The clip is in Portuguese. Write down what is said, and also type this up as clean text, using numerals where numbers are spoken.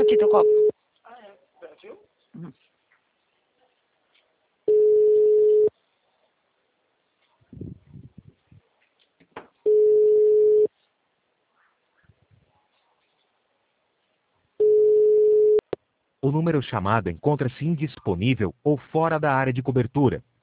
aqui teu copo. Viu? O número chamado encontra-se indisponível ou fora da área de cobertura.